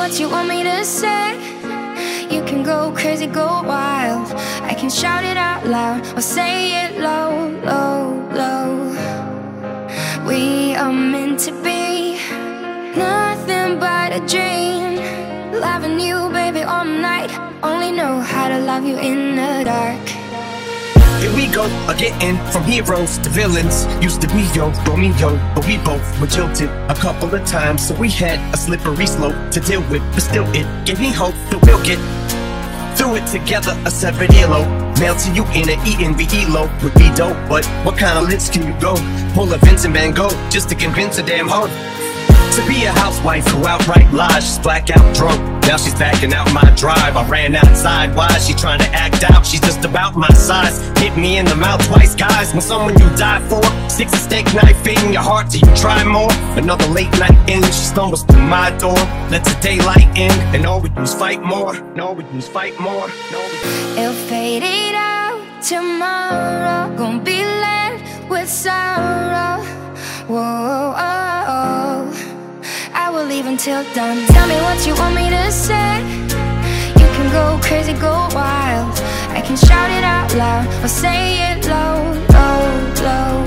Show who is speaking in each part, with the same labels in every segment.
Speaker 1: what you want me to say. You can go crazy, go wild. I can shout it out loud or say it low, low, low. We are meant to be nothing but a dream. Loving you, baby, all night. Only know how to love you in the dark.
Speaker 2: Here we go, getting from heroes to villains. Used to be Romeo, but we both were jilted a couple of times, so we had a slippery slope to deal with. But still, it gave me hope that we'll get through it together. A separate earlobe, mailed to you in an ENVE would be dope. But what kind of list can you go? Pull a Vincent Van Gogh just to convince a damn hoe to be a housewife who outright lies. She's blackout drunk, now she's backing out my drive. I ran outside, why is she trying to act out? She's just about my size, hit me in the mouth twice. Guys, when someone you die for sticks a steak knife in your heart, do you try more? Another late night in, she stumbles through my door, lets the daylight in, and all we do is fight more. No, we do is fight more. No, we do.
Speaker 1: It'll fade it out tomorrow, gonna be left with sorrow. Whoa, oh, oh. I will leave until dawn. Tell me what you want me to say. You can go crazy, go wild. I can shout it out loud or say it low, low, low.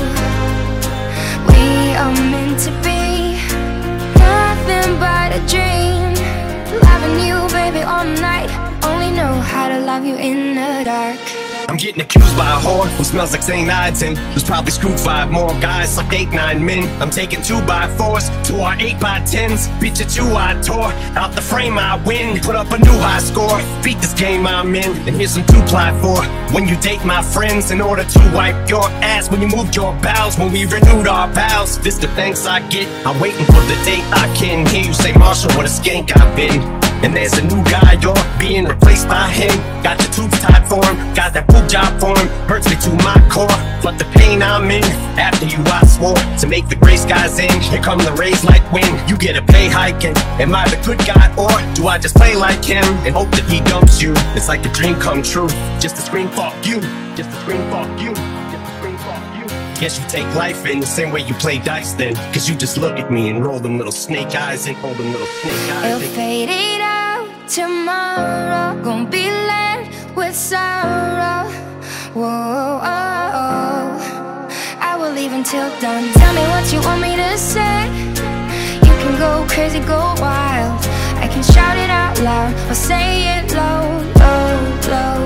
Speaker 1: We are meant to be nothing but a dream. Loving you, baby, all night. Only know how to love you in the dark.
Speaker 2: I'm getting accused by a whore who smells like St. Ides and who's probably screwed 5 more guys, like 8, 9 men. I'm taking 2x4s to our 8x10s. Bitch, at you I tore out the frame, I win. Put up a new high score, beat this game I'm in. And here's some 2-ply for when you date my friends, in order to wipe your ass when you moved your bowels, when we renewed our vows. This the thanks I get, I'm waiting for the date I can hear you say, Marshall, what a skank I've been. And there's a new guy, you're being replaced by him. Got the tubes tied for him, got that boob job for him. Hurts me to my core, but the pain I'm in. After you I swore to make the gray skies in. Here come the rays like wind, you get a pay hike. And am I the good guy, or do I just play like him and hope that he dumps you? It's like a dream come true, just to scream fuck you. Just to scream fuck you. Just to scream fuck you. Guess you take life in the same way you play dice then, cause you just look at me and roll them little snake eyes and hold them little snake eyes.
Speaker 1: It'll fade it out tomorrow, gonna be left with sorrow. Whoa, oh, oh. I will leave until dawn. Tell me what you want me to say. You can go crazy, go wild. I can shout it out loud or say it low, low, low.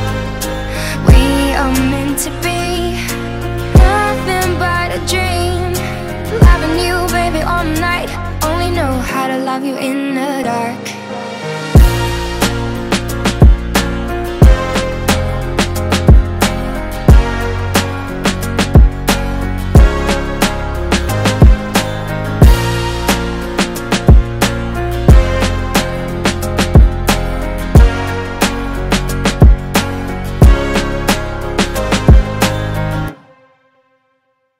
Speaker 1: We are meant to be nothing but a dream. Loving you, baby, all night. Only know how to love you in the dark.